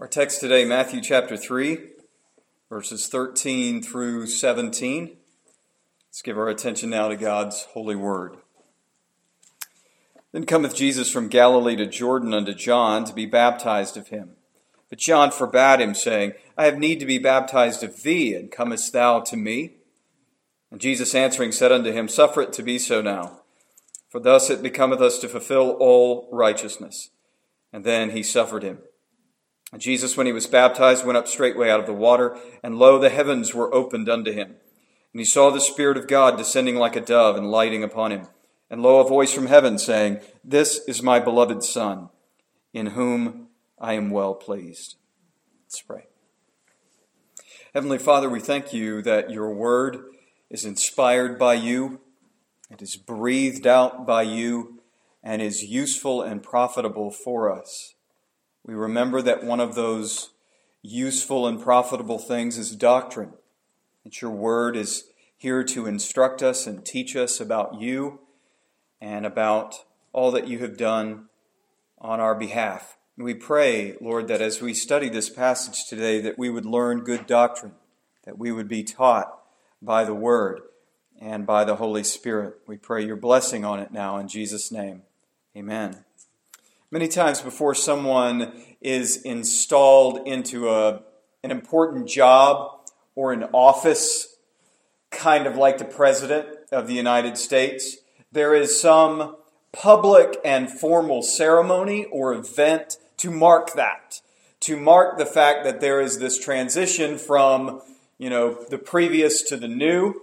Our text today, Matthew chapter 3, verses 13 through 17. Let's give our attention now to God's holy word. Then cometh Jesus from Galilee to Jordan unto John to be baptized of him. But John forbade him, saying, I have need to be baptized of thee, and comest thou to me? And Jesus answering said unto him, Suffer it to be so now, for thus it becometh us to fulfill all righteousness. And then he suffered him. And Jesus, when he was baptized, went up straightway out of the water, and lo, the heavens were opened unto him. And he saw the Spirit of God descending like a dove and lighting upon him. And lo, a voice from heaven saying, This is my beloved Son, in whom I am well pleased. Let's pray. Heavenly Father, we thank you that your word is inspired by you, it is breathed out by you, and is useful and profitable for us. We remember that one of those useful and profitable things is doctrine. That your word is here to instruct us and teach us about you and about all that you have done on our behalf. We pray, Lord, that as we study this passage today, that we would learn good doctrine, that we would be taught by the word and by the Holy Spirit. We pray your blessing on it now in Jesus' name. Amen. Many times before someone is installed into an important job or an office, kind of like the President of the United States, there is some public and formal ceremony or event to mark that, to mark the fact that there is this transition from, the previous to the new.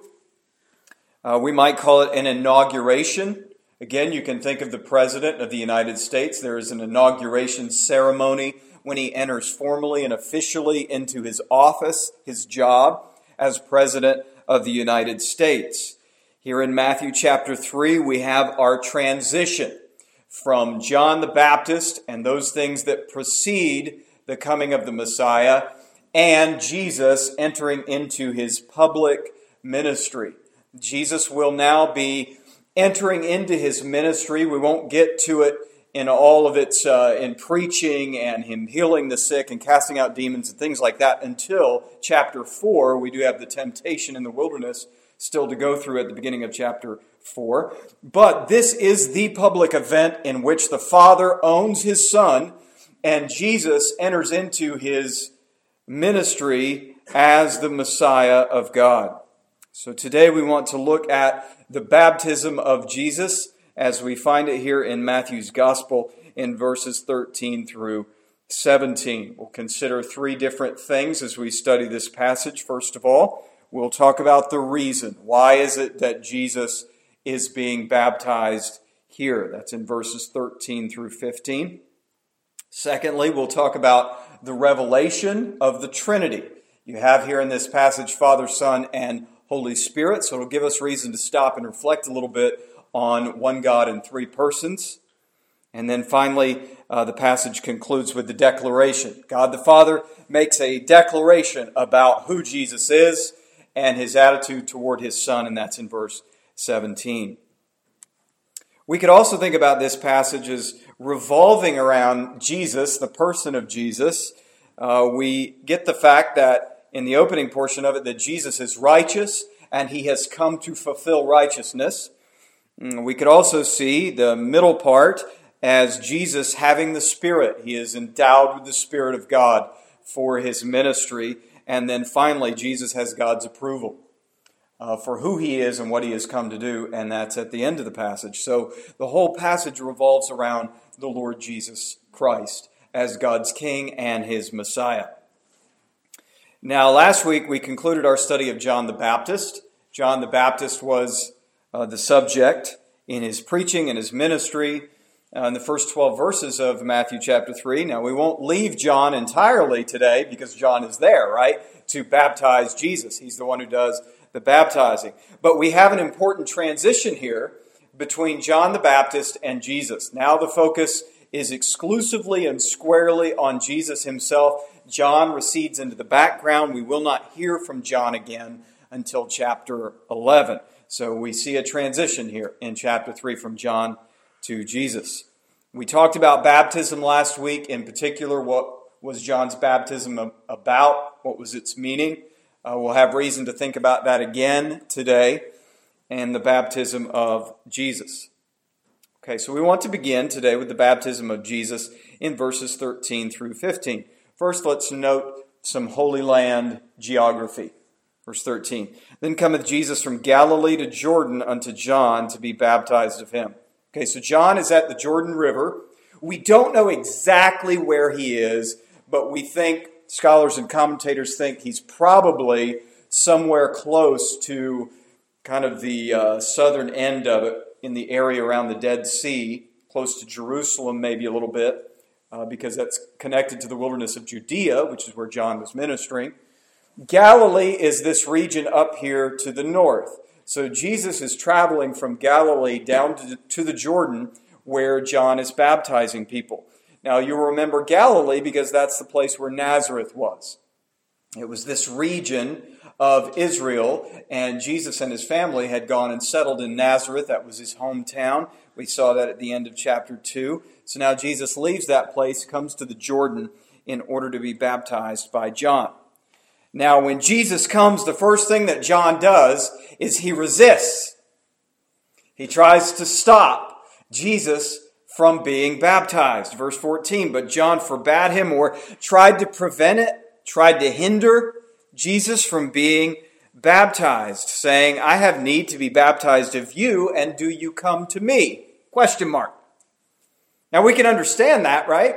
We might call it an inauguration. Again, you can think of the President of the United States. There is an inauguration ceremony when he enters formally and officially into his office, his job as President of the United States. Here in Matthew chapter 3, we have our transition from John the Baptist and those things that precede the coming of the Messiah and Jesus entering into his public ministry. Jesus will now be entering into his ministry. We won't get to it in all of its in preaching and him healing the sick and casting out demons and things like that until chapter 4. We do have the temptation in the wilderness still to go through at the beginning of chapter 4. But this is the public event in which the Father owns his Son and Jesus enters into his ministry as the Messiah of God. So today we want to look at the baptism of Jesus as we find it here in Matthew's Gospel in verses 13 through 17. We'll consider three different things as we study this passage. First of all, we'll talk about the reason. Why is it that Jesus is being baptized here? That's in verses 13 through 15. Secondly, we'll talk about the revelation of the Trinity. You have here in this passage Father, Son, and Holy Spirit, so it'll give us reason to stop and reflect a little bit on one God in three persons. And then finally, the passage concludes with the declaration. God the Father makes a declaration about who Jesus is and his attitude toward his Son, and that's in verse 17. We could also think about this passage as revolving around Jesus, the person of Jesus. We get the fact that in the opening portion of it, that Jesus is righteous and he has come to fulfill righteousness. We could also see the middle part as Jesus having the Spirit. He is endowed with the Spirit of God for his ministry. And then finally, Jesus has God's approval for who he is and what he has come to do. And that's at the end of the passage. So the whole passage revolves around the Lord Jesus Christ as God's King and his Messiah. Now, last week we concluded our study of John the Baptist. John the Baptist was the subject in his preaching and his ministry in the first 12 verses of Matthew chapter 3. Now, we won't leave John entirely today because John is there, right, to baptize Jesus. He's the one who does the baptizing. But we have an important transition here between John the Baptist and Jesus. Now the focus is exclusively and squarely on Jesus himself. John recedes into the background. We will not hear from John again until chapter 11. So we see a transition here in chapter 3 from John to Jesus. We talked about baptism last week, in particular what was John's baptism about? What was its meaning? We'll have reason to think about that again today, and the baptism of Jesus. Okay, so we want to begin today with the baptism of Jesus in verses 13 through 15. First, let's note some Holy Land geography. Verse 13. Then cometh Jesus from Galilee to Jordan unto John to be baptized of him. Okay, so John is at the Jordan River. We don't know exactly where he is, but we think, scholars and commentators think, he's probably somewhere close to kind of the southern end of it, in the area around the Dead Sea, close to Jerusalem maybe a little bit, because that's connected to the wilderness of Judea, which is where John was ministering. Galilee is this region up here to the north. So Jesus is traveling from Galilee down to the Jordan, where John is baptizing people. Now, you'll remember Galilee because that's the place where Nazareth was. It was this region of Israel, and Jesus and his family had gone and settled in Nazareth. That was his hometown. We saw that at the end of chapter 2. So now Jesus leaves that place, comes to the Jordan in order to be baptized by John. Now, when Jesus comes, the first thing that John does is he resists. He tries to stop Jesus from being baptized. Verse 14, but John forbade him, or tried to prevent it, tried to hinder Jesus from being baptized, saying, I have need to be baptized of you, and do you come to me? Question mark. Now we can understand that, right?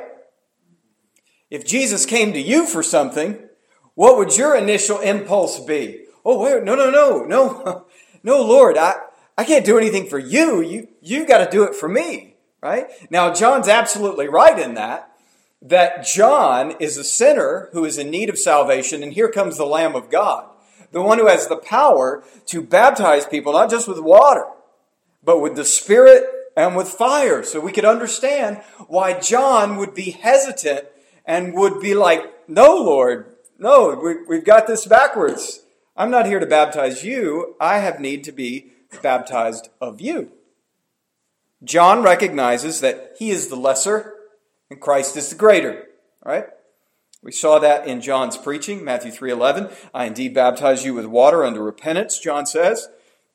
If Jesus came to you for something, what would your initial impulse be? Oh, wait, no, Lord, I can't do anything for you. You got to do it for me, right? Now, John's absolutely right in that John is a sinner who is in need of salvation, and here comes the Lamb of God, the one who has the power to baptize people, not just with water, but with the Spirit and with fire. So we could understand why John would be hesitant and would be like, no, Lord, no, we've got this backwards. I'm not here to baptize you. I have need to be baptized of you. John recognizes that he is the lesser and Christ is the greater. All right? We saw that in John's preaching, Matthew 3:11. I indeed baptize you with water unto repentance, John says.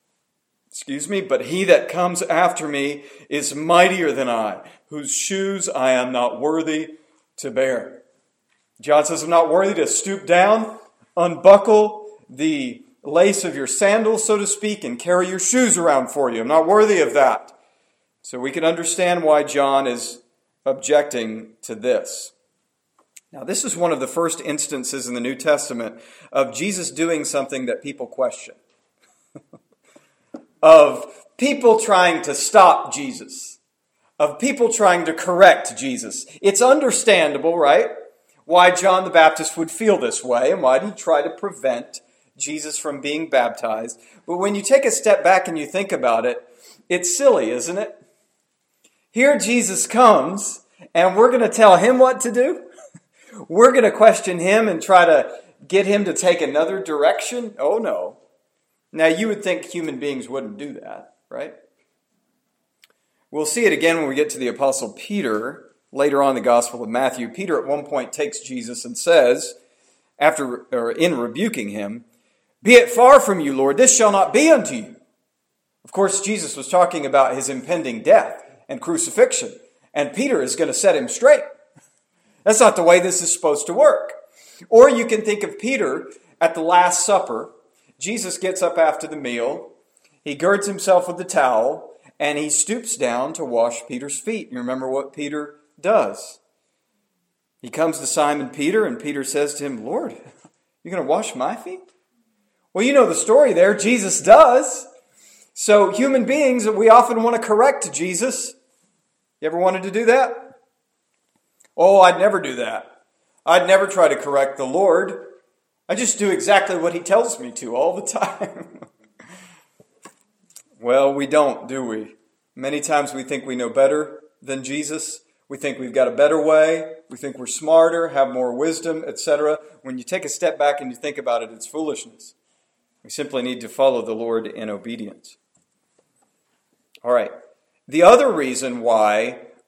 But he that comes after me is mightier than I, whose shoes I am not worthy to bear. John says, I'm not worthy to stoop down, unbuckle the lace of your sandals, so to speak, and carry your shoes around for you. I'm not worthy of that. So we can understand why John is objecting to this. Now, this is one of the first instances in the New Testament of Jesus doing something that people question. Of people trying to stop Jesus. Of people trying to correct Jesus. It's understandable, right? Why John the Baptist would feel this way and why he'd try to prevent Jesus from being baptized. But when you take a step back and you think about it, it's silly, isn't it? Here Jesus comes, and we're going to tell him what to do? We're going to question him and try to get him to take another direction? Oh, no. Now, you would think human beings wouldn't do that, right? We'll see it again when we get to the Apostle Peter. Later on in the Gospel of Matthew, Peter at one point takes Jesus and says, in rebuking him, be it far from you, Lord, this shall not be unto you. Of course, Jesus was talking about his impending death and crucifixion, and Peter is going to set him straight. That's not the way this is supposed to work. Or you can think of Peter at the Last Supper. Jesus gets up after the meal, he girds himself with the towel, and he stoops down to wash Peter's feet. You remember what Peter does. He comes to Simon Peter, and Peter says to him, Lord, you're going to wash my feet? Well, you know the story there. Jesus does. So human beings, we often want to correct Jesus. You ever wanted to do that? Oh, I'd never do that. I'd never try to correct the Lord. I just do exactly what he tells me to all the time. Well, we don't, do we? Many times we think we know better than Jesus. We think we've got a better way. We think we're smarter, have more wisdom, etc. When you take a step back and you think about it, it's foolishness. We simply need to follow the Lord in obedience. All right. The other reason why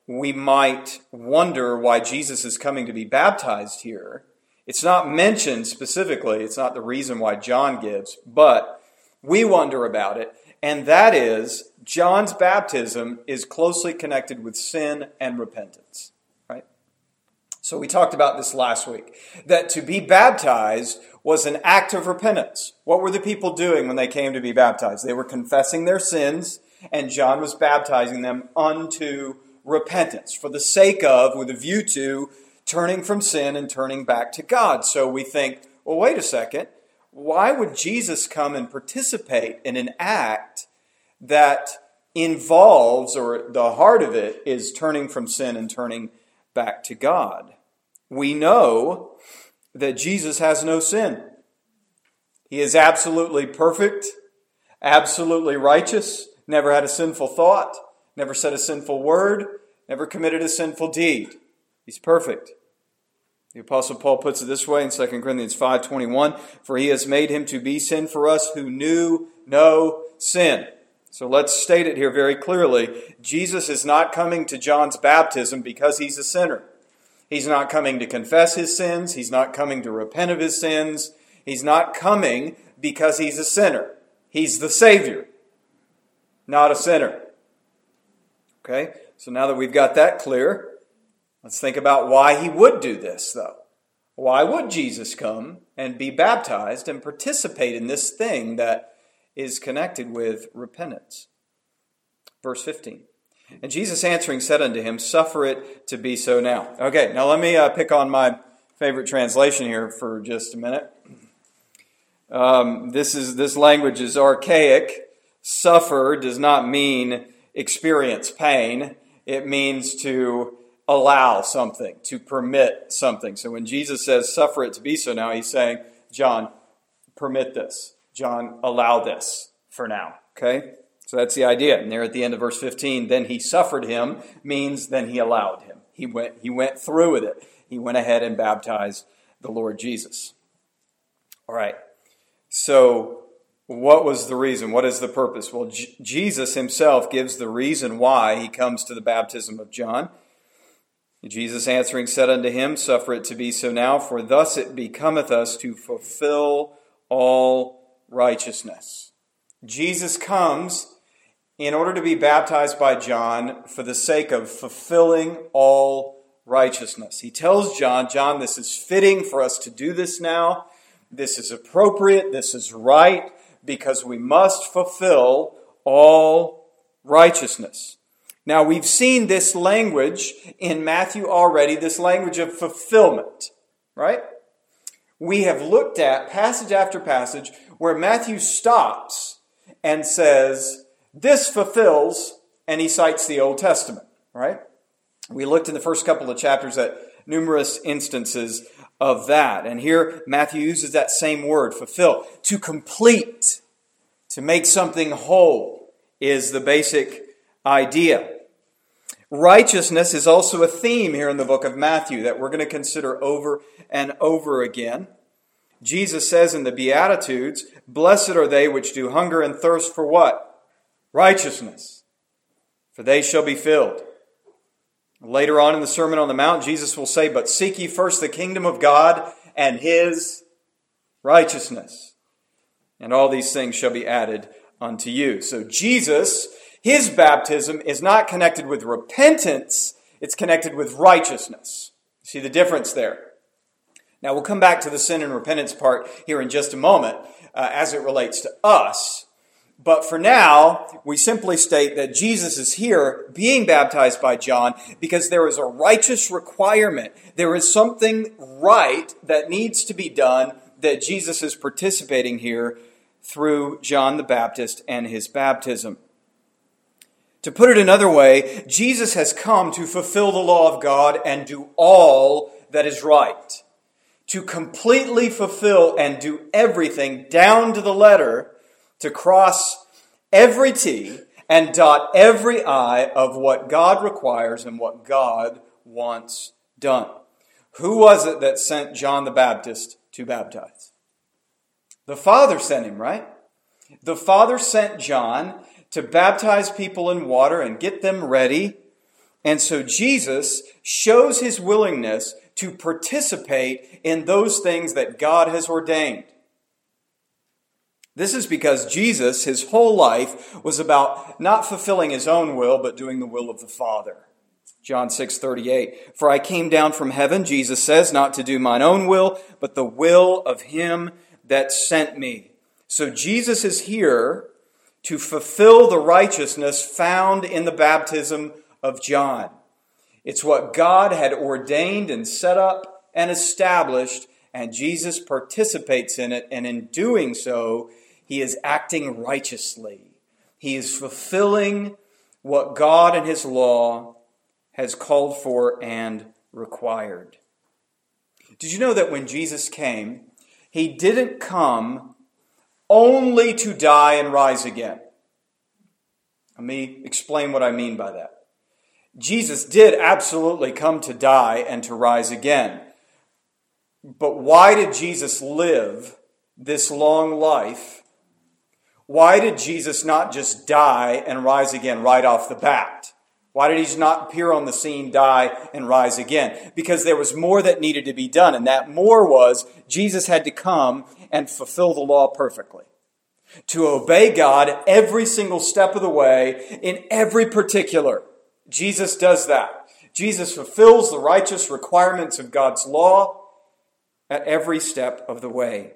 we might wonder why Jesus is coming to be baptized here. It's not mentioned specifically. It's not the reason why John gives, but we wonder about it. And that is, John's baptism is closely connected with sin and repentance, right? So we talked about this last week, that to be baptized was an act of repentance. What were the people doing when they came to be baptized? They were confessing their sins, and John was baptizing them unto repentance, for the sake of, with a view to, turning from sin and turning back to God. So we think, well, wait a second. Why would Jesus come and participate in an act that involves, or the heart of it is turning from sin and turning back to God? We know that Jesus has no sin. He is absolutely perfect, absolutely righteous, never had a sinful thought, never said a sinful word, never committed a sinful deed. He's perfect. The Apostle Paul puts it this way in 2 Corinthians 5:21, for he has made him to be sin for us who knew no sin. So let's state it here very clearly. Jesus is not coming to John's baptism because he's a sinner. He's not coming to confess his sins. He's not coming to repent of his sins. He's not coming because he's a sinner. He's the Savior, not a sinner. Okay, so now that we've got that clear, let's think about why he would do this, though. Why would Jesus come and be baptized and participate in this thing that is connected with repentance? Verse 15. And Jesus answering said unto him, suffer it to be so now. Okay, now let me pick on my favorite translation here for just a minute. This language is archaic. Suffer does not mean experience pain. It means to allow something, to permit something. So when Jesus says, suffer it to be so now, he's saying, John, permit this. John, allow this for now. Okay? So that's the idea. And there at the end of verse 15, then he suffered him, means then he allowed him. He went through with it. He went ahead and baptized the Lord Jesus. All right. So what was the reason? What is the purpose? Well, Jesus himself gives the reason why he comes to the baptism of John. Jesus answering said unto him, suffer it to be so now, for thus it becometh us to fulfill all righteousness. Jesus comes in order to be baptized by John for the sake of fulfilling all righteousness. He tells John, this is fitting for us to do this now. This is appropriate. This is right, because we must fulfill all righteousness. Now, we've seen this language in Matthew already, this language of fulfillment, right? We have looked at passage after passage where Matthew stops and says, this fulfills, and he cites the Old Testament, right? We looked in the first couple of chapters at numerous instances of that. And here Matthew uses that same word, fulfill. To complete, to make something whole is the basic idea. Righteousness is also a theme here in the book of Matthew that we're going to consider over and over again. Jesus says in the Beatitudes, blessed are they which do hunger and thirst for what? Righteousness, for they shall be filled. Later on in the Sermon on the Mount, Jesus will say, but seek ye first the kingdom of God and his righteousness, and all these things shall be added unto you. So Jesus, his baptism is not connected with repentance, it's connected with righteousness. See the difference there? Now we'll come back to the sin and repentance part here in just a moment as it relates to us. But for now, we simply state that Jesus is here being baptized by John because there is a righteous requirement. There is something right that needs to be done that Jesus is participating here through John the Baptist and his baptism. To put it another way, Jesus has come to fulfill the law of God and do all that is right. To completely fulfill and do everything down to the letter, to cross every T and dot every I of what God requires and what God wants done. Who was it that sent John the Baptist to baptize? The Father sent him, right? The Father sent John to baptize people in water and get them ready And so Jesus shows his willingness to participate in those things that God has ordained. This is because Jesus, his whole life, was about not fulfilling his own will, but doing the will of the Father. John 6:38. For I came down from heaven, Jesus says, not to do mine own will, but the will of him that sent me. So Jesus is here to fulfill the righteousness found in the baptism of John. It's what God had ordained and set up and established, and Jesus participates in it, and in doing so, he is acting righteously. He is fulfilling what God and his law has called for and required. Did you know that when Jesus came, he didn't come only to die and rise again? Let me explain what I mean by that. Jesus did absolutely come to die and to rise again. But why did Jesus live this long life? Why did Jesus not just die and rise again right off the bat? Why did he not appear on the scene, die, and rise again? Because there was more that needed to be done, and that more was Jesus had to come and fulfill the law perfectly. To obey God every single step of the way, in every particular. Jesus does that. Jesus fulfills the righteous requirements of God's law at every step of the way.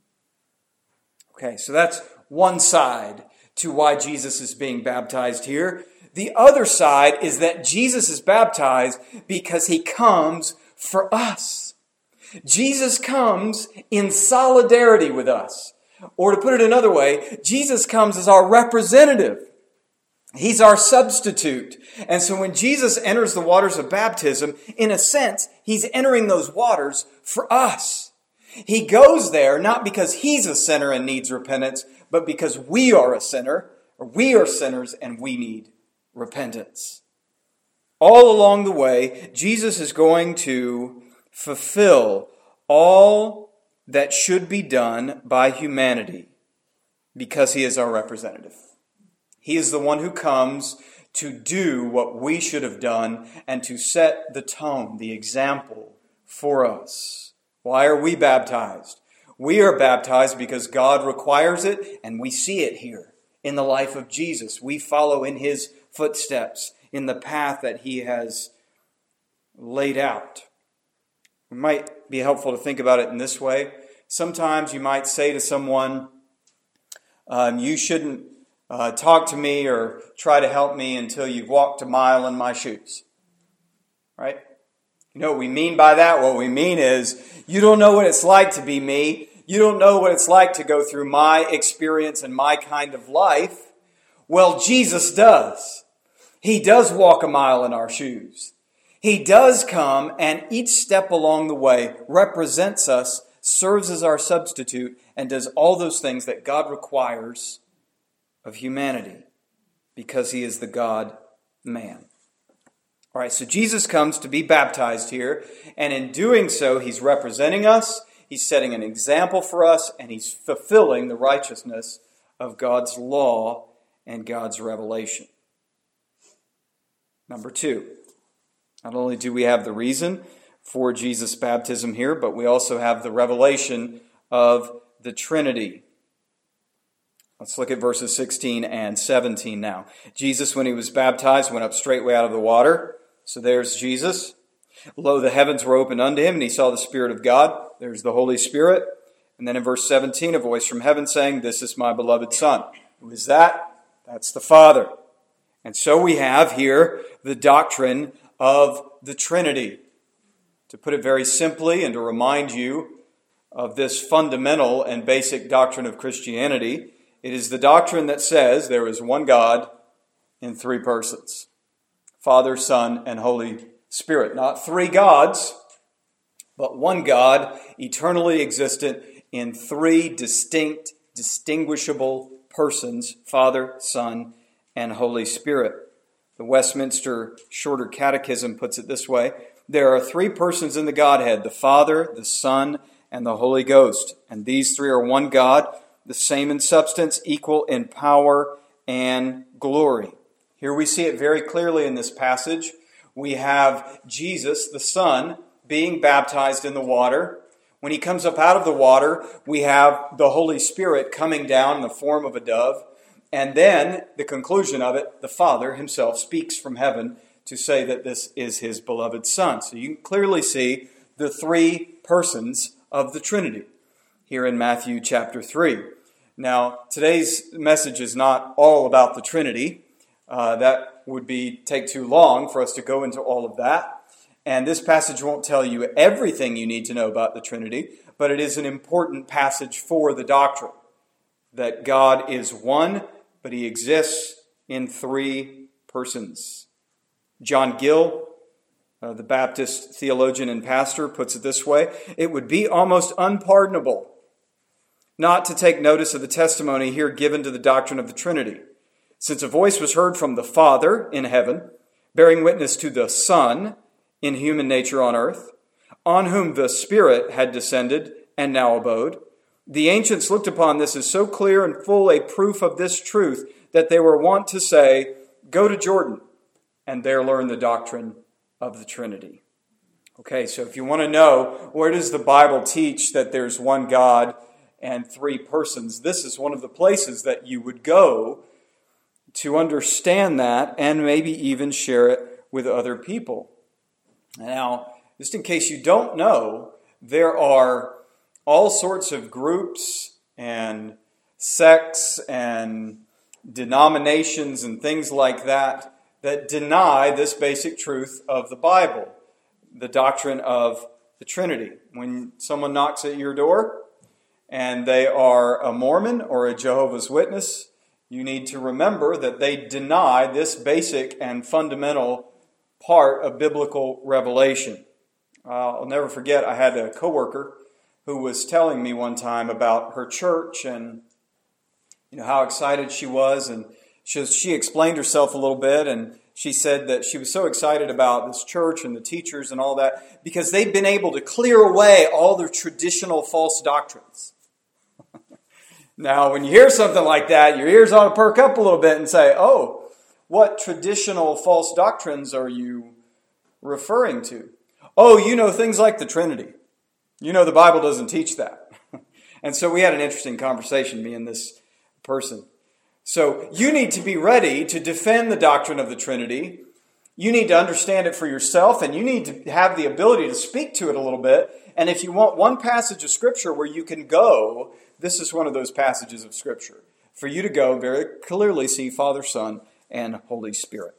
Okay, so that's one side to why Jesus is being baptized here. The other side is that Jesus is baptized because he comes for us. Jesus comes in solidarity with us. Or to put it another way, Jesus comes as our representative. He's our substitute. And so when Jesus enters the waters of baptism, in a sense, he's entering those waters for us. He goes there not because he's a sinner and needs repentance, but because we are a sinner, or we are sinners and we need repentance. All along the way, Jesus is going to fulfill all that should be done by humanity because he is our representative. He is the one who comes to do what we should have done and to set the tone, the example for us. Why are we baptized? We are baptized because God requires it, and we see it here in the life of Jesus. We follow in his footsteps, in the path that he has laid out. It might be helpful to think about it in this way. Sometimes you might say to someone, you shouldn't talk to me or try to help me until you've walked a mile in my shoes. Right? You know what we mean by that? What we mean is, you don't know what it's like to be me. You don't know what it's like to go through my experience and my kind of life. Well, Jesus does. He does walk a mile in our shoes. He does come, and each step along the way represents us, serves as our substitute, and does all those things that God requires of humanity because he is the God-man. All right, so Jesus comes to be baptized here, and in doing so, he's representing us, he's setting an example for us, and he's fulfilling the righteousness of God's law and God's revelation. Number two, not only do we have the reason for Jesus' baptism here, but we also have the revelation of the Trinity. Let's look at verses 16 and 17 now. Jesus, when he was baptized, went up straightway out of the water. So there's Jesus. Lo, the heavens were opened unto him, and he saw the Spirit of God. There's the Holy Spirit. And then in verse 17, a voice from heaven saying, "This is my beloved Son." Who is that? That's the Father. And so we have here the doctrine of the Trinity. To put it very simply and to remind you of this fundamental and basic doctrine of Christianity, it is the doctrine that says there is one God in three persons. Father, Son, and Holy Spirit. Not three gods, but one God, eternally existent in three distinct, distinguishable persons, Father, Son, and Holy Spirit. The Westminster Shorter Catechism puts it this way: there are three persons in the Godhead, the Father, the Son, and the Holy Ghost. And these three are one God, the same in substance, equal in power and glory. Here we see it very clearly in this passage, we have Jesus, the Son, being baptized in the water. When he comes up out of the water, we have the Holy Spirit coming down in the form of a dove. And then, the conclusion of it, the Father himself speaks from heaven to say that this is his beloved Son. So you can clearly see the three persons of the Trinity here in Matthew chapter 3. Now, today's message is not all about the Trinity. That would take too long for us to go into all of that. And this passage won't tell you everything you need to know about the Trinity, but it is an important passage for the doctrine that God is one, but he exists in three persons. John Gill, the Baptist theologian and pastor, puts it this way: it would be almost unpardonable not to take notice of the testimony here given to the doctrine of the Trinity, since a voice was heard from the Father in heaven, bearing witness to the Son in human nature on earth, on whom the Spirit had descended and now abode. The ancients looked upon this as so clear and full a proof of this truth that they were wont to say, "Go to Jordan and there learn the doctrine of the Trinity." Okay, so if you want to know where does the Bible teach that there's one God and three persons, this is one of the places that you would go to understand that and maybe even share it with other people. Now, just in case you don't know, there are all sorts of groups and sects and denominations and things like that that deny this basic truth of the Bible, the doctrine of the Trinity. When someone knocks at your door and they are a Mormon or a Jehovah's Witness, you need to remember that they deny this basic and fundamental part of biblical revelation. I'll never forget, I had a coworker who was telling me one time about her church and how excited she was, and she explained herself a little bit, and she said that she was so excited about this church and the teachers and all that because they'd been able to clear away all their traditional false doctrines. Now, when you hear something like that, your ears ought to perk up a little bit and say, "Oh, what traditional false doctrines are you referring to?" "Oh, things like the Trinity. The Bible doesn't teach that." And so we had an interesting conversation, me and this person. So you need to be ready to defend the doctrine of the Trinity. You need to understand it for yourself, and you need to have the ability to speak to it a little bit. And if you want one passage of Scripture where you can go, this is one of those passages of Scripture for you to go very clearly see Father, Son, and Holy Spirit.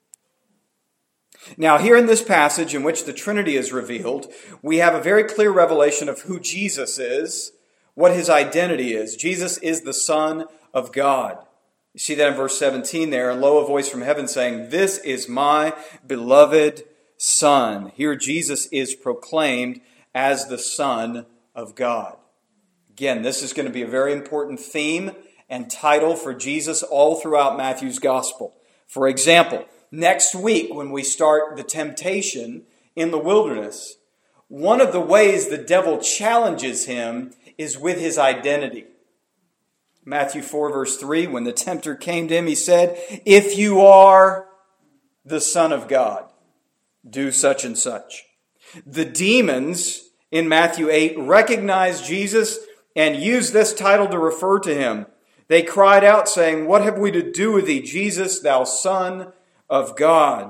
Now, here in this passage in which the Trinity is revealed, we have a very clear revelation of who Jesus is, what his identity is. Jesus is the Son of God. You see that in verse 17 there, and lo, a voice from heaven saying, "This is my beloved Son." Here Jesus is proclaimed as the Son of God. Again, this is going to be a very important theme and title for Jesus all throughout Matthew's Gospel. For example, next week when we start the temptation in the wilderness, one of the ways the devil challenges him is with his identity. Matthew 4 verse 3, when the tempter came to him, he said, "If you are the Son of God, do such and such." The demons in Matthew 8 recognized Jesus and used this title to refer to him. They cried out saying, "What have we to do with thee, Jesus, thou Son of God?"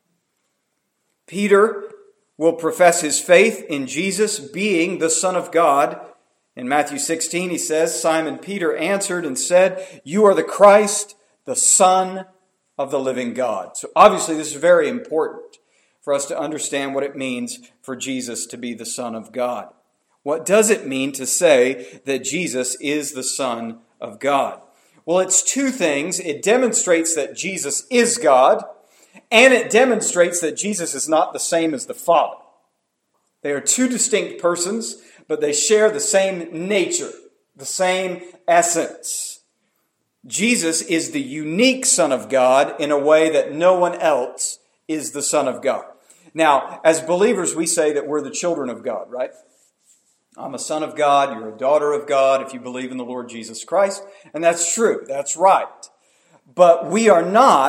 Peter will profess his faith in Jesus being the Son of God. In Matthew 16, he says, Simon Peter answered and said, "You are the Christ, the Son of the living God." So obviously this is very important for us to understand what it means for Jesus to be the Son of God. What does it mean to say that Jesus is the Son of God? Well, it's two things. It demonstrates that Jesus is God, and it demonstrates that Jesus is not the same as the Father. They are two distinct persons, but they share the same nature, the same essence. Jesus is the unique Son of God in a way that no one else is the Son of God. Now, as believers, we say that we're the children of God, right? I'm a son of God, you're a daughter of God if you believe in the Lord Jesus Christ. And that's true, that's right. But we are not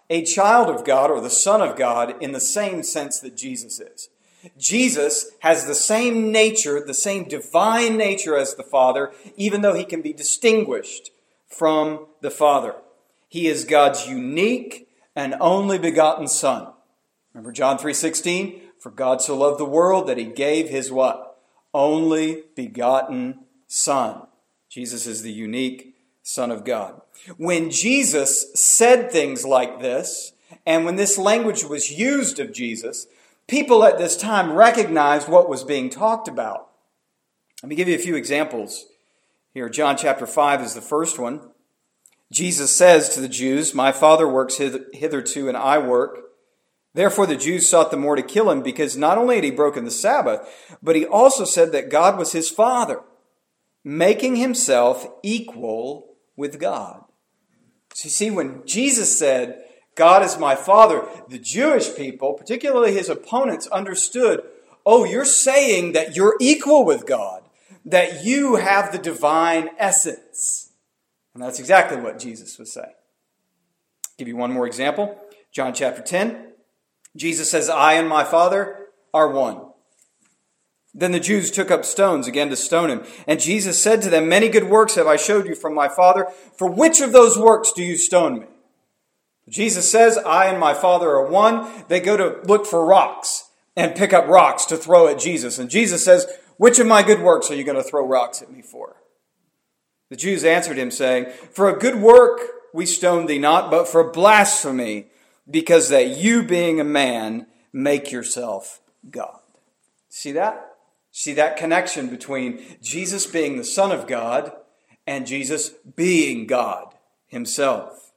a child of God or the Son of God in the same sense that Jesus is. Jesus has the same nature, the same divine nature as the Father, even though he can be distinguished from the Father. He is God's unique and only begotten Son. Remember John 3:16? For God so loved the world that he gave his what? Only begotten Son. Jesus is the unique Son of God. When Jesus said things like this, and when this language was used of Jesus, people at this time recognized what was being talked about. Let me give you a few examples here. John chapter 5 is the first one. Jesus says to the Jews, "My Father works hitherto, and I work." Therefore the Jews sought the more to kill him, because not only had he broken the Sabbath, but he also said that God was his Father, making himself equal with God. So you see, when Jesus said, "God is my Father," the Jewish people, particularly his opponents, understood, oh, you're saying that you're equal with God, that you have the divine essence. And that's exactly what Jesus was saying. I'll give you one more example. John chapter 10. Jesus says, "I and my Father are one." Then the Jews took up stones again to stone him. And Jesus said to them, "Many good works have I showed you from my Father. For which of those works do you stone me?" Jesus says, "I and my Father are one." They go to look for rocks and pick up rocks to throw at Jesus. And Jesus says, "Which of my good works are you going to throw rocks at me for?" The Jews answered him, saying, "For a good work we stone thee not, but for blasphemy, because that you, being a man, make yourself God." See that? See that connection between Jesus being the Son of God and Jesus being God himself.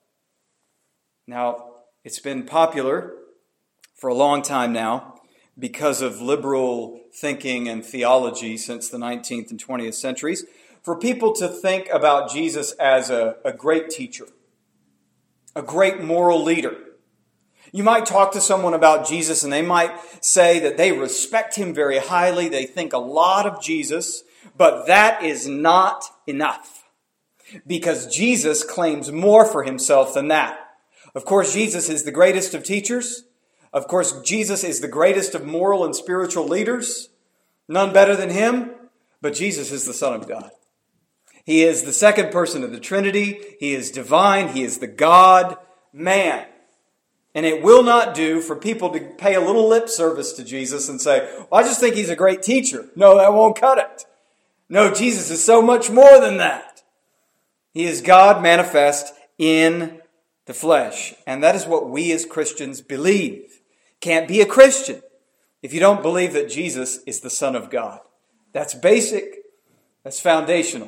Now, it's been popular for a long time now because of liberal thinking and theology since the 19th and 20th centuries for people to think about Jesus as a great teacher, a great moral leader. You might talk to someone about Jesus and they might say that they respect him very highly. They think a lot of Jesus, but that is not enough because Jesus claims more for himself than that. Of course, Jesus is the greatest of teachers. Of course, Jesus is the greatest of moral and spiritual leaders. None better than him, but Jesus is the Son of God. He is the second person of the Trinity. He is divine. He is the God-man. And it will not do for people to pay a little lip service to Jesus and say, "Well, I just think he's a great teacher." No, that won't cut it. No, Jesus is so much more than that. He is God manifest in the flesh. And that is what we as Christians believe. Can't be a Christian if you don't believe that Jesus is the Son of God. That's basic. That's foundational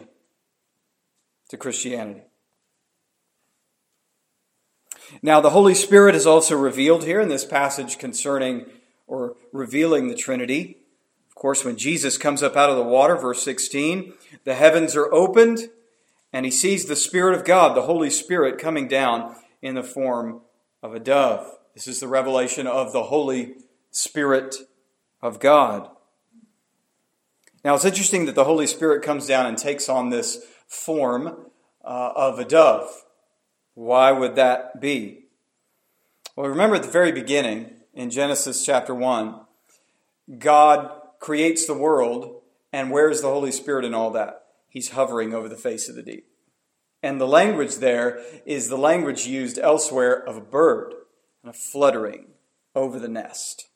to Christianity. Now, the Holy Spirit is also revealed here in this passage concerning or revealing the Trinity. Of course, when Jesus comes up out of the water, verse 16, the heavens are opened and he sees the Spirit of God, the Holy Spirit, coming down in the form of a dove. This is the revelation of the Holy Spirit of God. Now, it's interesting that the Holy Spirit comes down and takes on this form of a dove. Why would that be? Well, remember at the very beginning, in Genesis chapter 1, God creates the world, and where's the Holy Spirit in all that? He's hovering over the face of the deep. And the language there is the language used elsewhere of a bird, and a fluttering over the nest.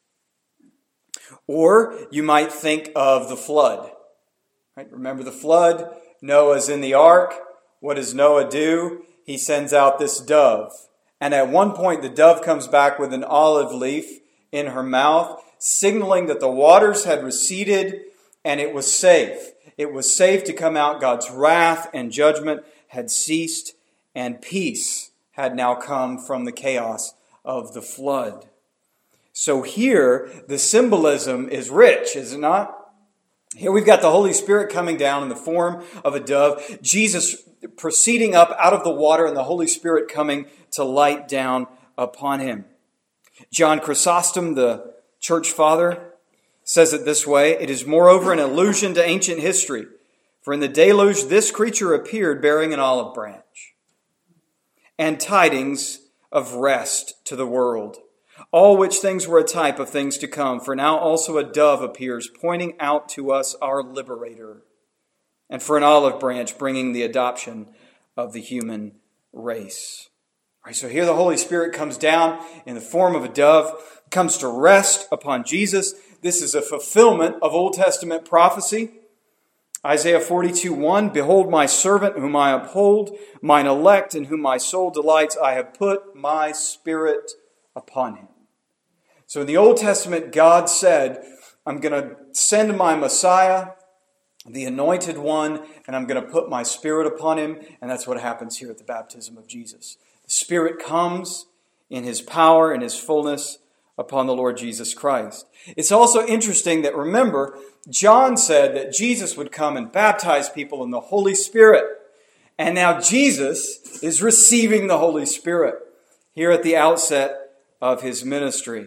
Or you might think of the flood. Right? Remember the flood? Noah's in the ark. What does Noah do? He sends out this dove. And at one point, the dove comes back with an olive leaf in her mouth, signaling that the waters had receded and it was safe. It was safe to come out. God's wrath and judgment had ceased, and peace had now come from the chaos of the flood. So here, the symbolism is rich, is it not? Here we've got the Holy Spirit coming down in the form of a dove, Jesus proceeding up out of the water, and the Holy Spirit coming to light down upon him. John Chrysostom, the church father, says it this way: "It is moreover an allusion to ancient history, for in the deluge this creature appeared bearing an olive branch, and tidings of rest to the world. All which things were a type of things to come, for now also a dove appears, pointing out to us our liberator, and for an olive branch bringing the adoption of the human race. All right, so here the Holy Spirit comes down in the form of a dove, comes to rest upon Jesus. This is a fulfillment of Old Testament prophecy. Isaiah 42:1, Behold my servant whom I uphold, mine elect in whom my soul delights. I have put my Spirit upon him. So in the Old Testament, God said, I'm going to send my Messiah, the anointed one, and I'm going to put my Spirit upon him. And that's what happens here at the baptism of Jesus. The Spirit comes in his power and his fullness upon the Lord Jesus Christ. It's also interesting that, remember, John said that Jesus would come and baptize people in the Holy Spirit. And now Jesus is receiving the Holy Spirit here at the outset of his ministry.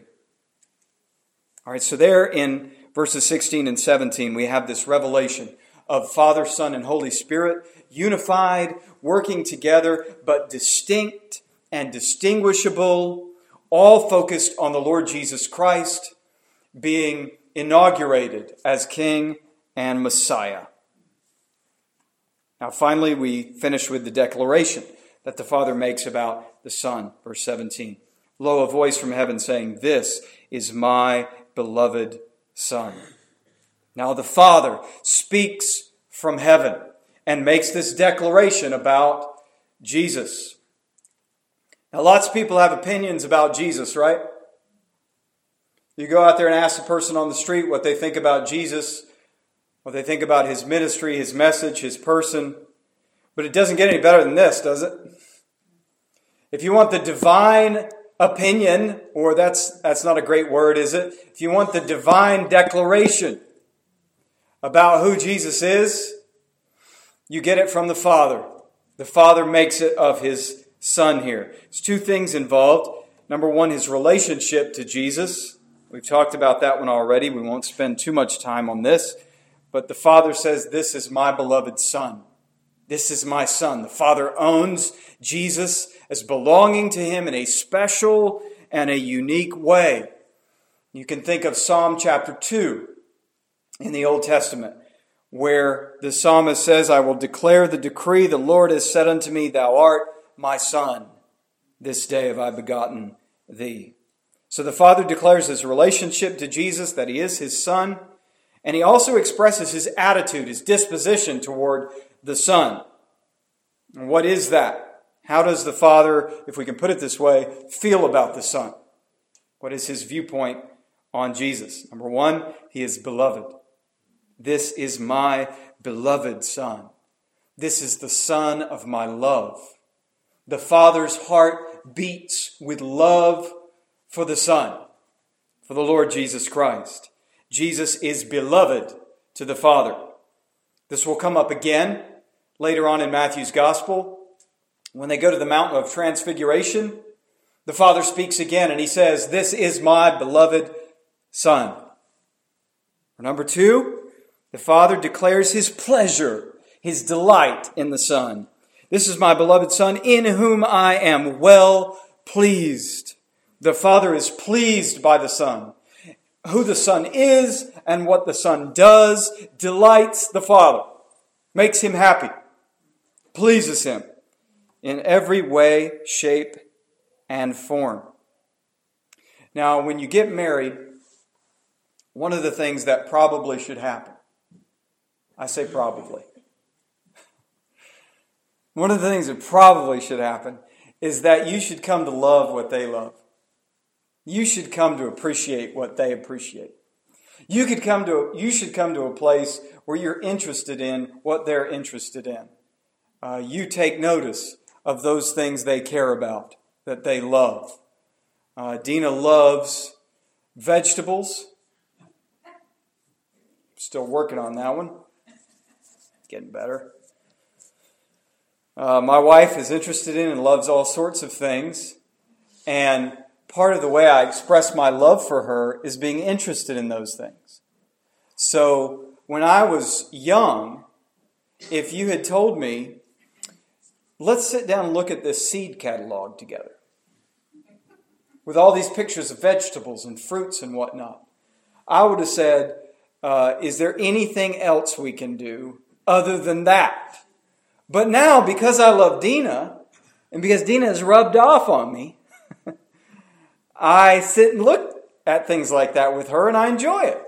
All right, so there in verses 16 and 17, we have this revelation of Father, Son, and Holy Spirit, unified, working together, but distinct and distinguishable, all focused on the Lord Jesus Christ being inaugurated as King and Messiah. Now, finally, we finish with the declaration that the Father makes about the Son. Verse 17. Lo, a voice from heaven saying, This is my beloved Son. Now, the Father speaks from heaven and makes this declaration about Jesus. Now, lots of people have opinions about Jesus, right? You go out there and ask a person on the street what they think about Jesus, what they think about his ministry, his message, his person. But it doesn't get any better than this, does it? If you want the divine opinion, or that's not a great word, is it? If you want the divine declaration about who Jesus is, you get it from the Father. The Father makes it of his Son here. There's two things involved. Number one, his relationship to Jesus. We've talked about that one already. We won't spend too much time on this. But the Father says, This is my beloved Son. This is my Son. The Father owns Jesus as belonging to him in a special and a unique way. You can think of Psalm chapter 2 in the Old Testament, where the psalmist says, I will declare the decree, the Lord has said unto me, Thou art my Son. This day have I begotten thee. So the Father declares his relationship to Jesus, that he is his Son, and he also expresses his attitude, his disposition toward the Son. And what is that? How does the Father, if we can put it this way, feel about the Son? What is his viewpoint on Jesus? Number one, he is beloved. This is my beloved Son. This is the Son of my love. The Father's heart beats with love for the Son, for the Lord Jesus Christ. Jesus is beloved to the Father. This will come up again later on in Matthew's Gospel. When they go to the mountain of transfiguration, the Father speaks again and he says, This is my beloved Son. Number two, the Father declares his pleasure, his delight in the Son. This is my beloved Son, in whom I am well pleased. The Father is pleased by the Son. Who the Son is and what the Son does delights the Father, makes him happy, pleases him in every way, shape, and form. Now, when you get married, one of the things that probably should happen, I say probably, one of the things that probably should happen is that you should come to love what they love. You should come to appreciate what they appreciate. You should come to a place where you're interested in what they're interested in. You take notice of those things they care about, that they love. Dina loves vegetables. Still working on that one. Getting better. My wife is interested in and loves all sorts of things. And part of the way I express my love for her is being interested in those things. So when I was young, if you had told me, let's sit down and look at this seed catalog together, with all these pictures of vegetables and fruits and whatnot, I would have said, is there anything else we can do other than that? But now, because I love Dina, and because Dina has rubbed off on me, I sit and look at things like that with her, and I enjoy it.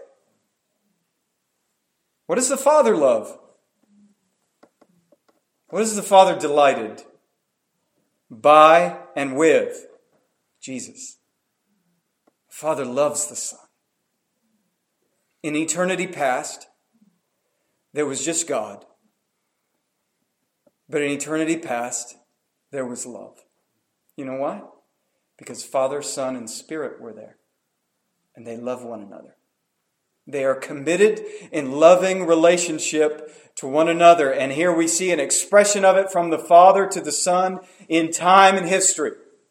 What does the Father love? What is the Father delighted by and with? Jesus. The Father loves the Son. In eternity past, there was just God. But in eternity past, there was love. You know why? Because Father, Son, and Spirit were there. And they love one another. They are committed in loving relationship to one another. And here we see an expression of it from the Father to the Son in time and history.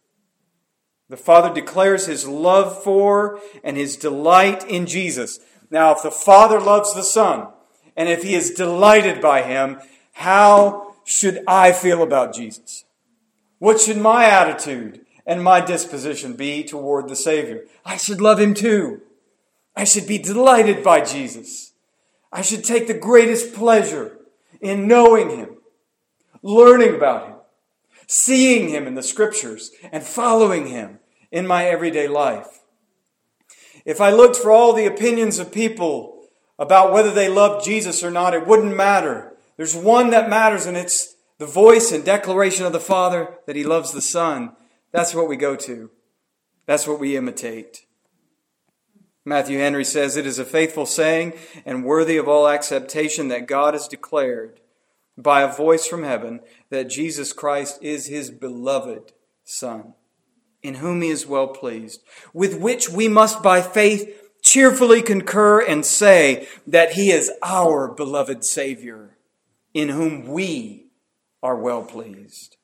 The Father declares His love for and His delight in Jesus. Now, if the Father loves the Son, and if He is delighted by Him, how should I feel about Jesus? What should my attitude and my disposition be toward the Savior? I should love Him too. I should be delighted by Jesus. I should take the greatest pleasure in knowing Him, learning about Him, seeing Him in the Scriptures, and following Him in my everyday life. If I looked for all the opinions of people about whether they loved Jesus or not, it wouldn't matter. There's one that matters, and it's the voice and declaration of the Father that He loves the Son. That's what we go to. That's what we imitate. Matthew Henry says, "It is a faithful saying and worthy of all acceptation that God has declared by a voice from heaven that Jesus Christ is His beloved Son, in whom He is well pleased, with which we must by faith cheerfully concur and say that He is our beloved Savior, in whom we are well pleased."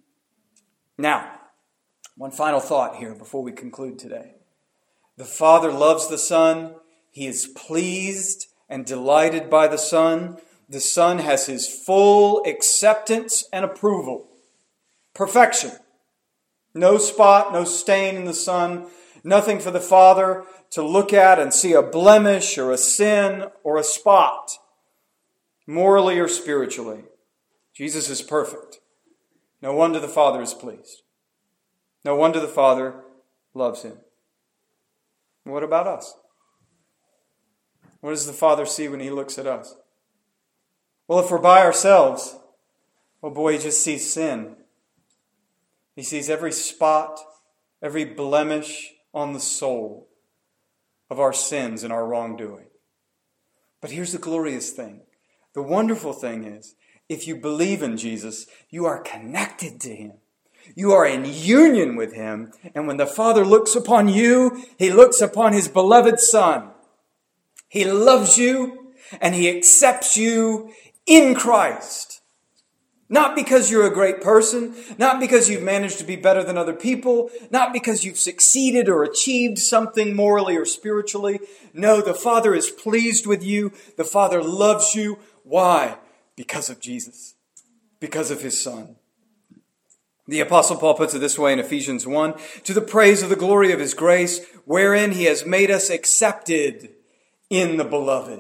Now, one final thought here before we conclude today. The Father loves the Son. He is pleased and delighted by the Son. The Son has His full acceptance and approval. Perfection. No spot, no stain in the Son. Nothing for the Father to look at and see a blemish or a sin or a spot, morally or spiritually. Jesus is perfect. No wonder the Father is pleased. No wonder the Father loves Him. What about us? What does the Father see when He looks at us? Well, if we're by ourselves, oh boy, He just sees sin. He sees every spot, every blemish on the soul of our sins and our wrongdoing. But here's the glorious thing. The wonderful thing is, if you believe in Jesus, you are connected to Him. You are in union with Him. And when the Father looks upon you, He looks upon His beloved Son. He loves you and He accepts you in Christ. Not because you're a great person, not because you've managed to be better than other people, not because you've succeeded or achieved something morally or spiritually. No, the Father is pleased with you. The Father loves you. Why? Because of Jesus. Because of His Son. The Apostle Paul puts it this way in Ephesians 1, "To the praise of the glory of His grace, wherein He has made us accepted in the Beloved."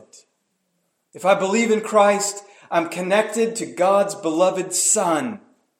If I believe in Christ, I'm connected to God's beloved Son.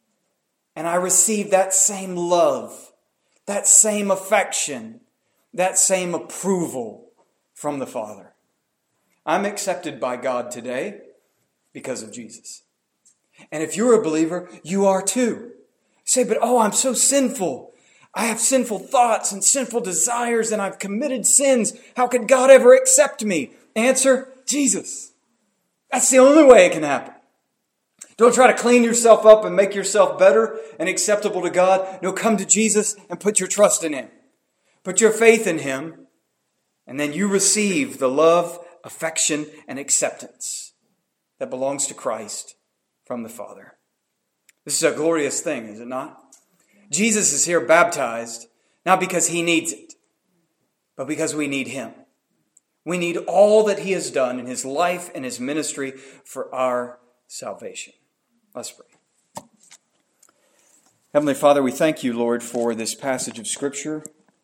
And I receive that same love, that same affection, that same approval from the Father. I'm accepted by God today because of Jesus. And if you're a believer, you are too. You say, but I'm so sinful. I have sinful thoughts and sinful desires and I've committed sins. How could God ever accept me? Answer, Jesus. That's the only way it can happen. Don't try to clean yourself up and make yourself better and acceptable to God. No, come to Jesus and put your trust in Him. Put your faith in Him, and then you receive the love, affection, and acceptance that belongs to Christ from the Father. This is a glorious thing, is it not? Jesus is here baptized, not because He needs it, but because we need Him. We need all that He has done in His life and His ministry for our salvation. Let's pray. Heavenly Father, we thank You, Lord, for this passage of Scripture.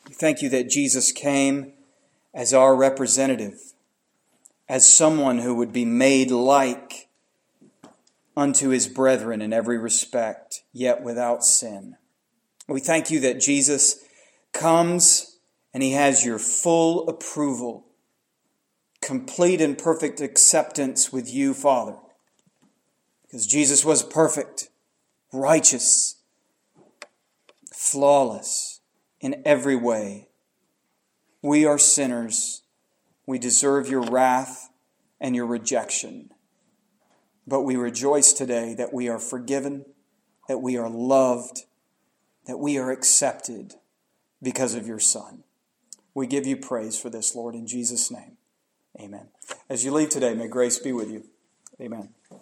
We thank you that Jesus came as our representative, as someone who would be made like unto his brethren in every respect, yet without sin. We thank you that Jesus comes and he has your full approval, complete and perfect acceptance with you, Father. Because Jesus was perfect, righteous, flawless in every way. We are sinners. We deserve your wrath and your rejection. But we rejoice today that we are forgiven, that we are loved, that we are accepted because of your Son. We give you praise for this, Lord, in Jesus' name. Amen. As you leave today, may grace be with you. Amen.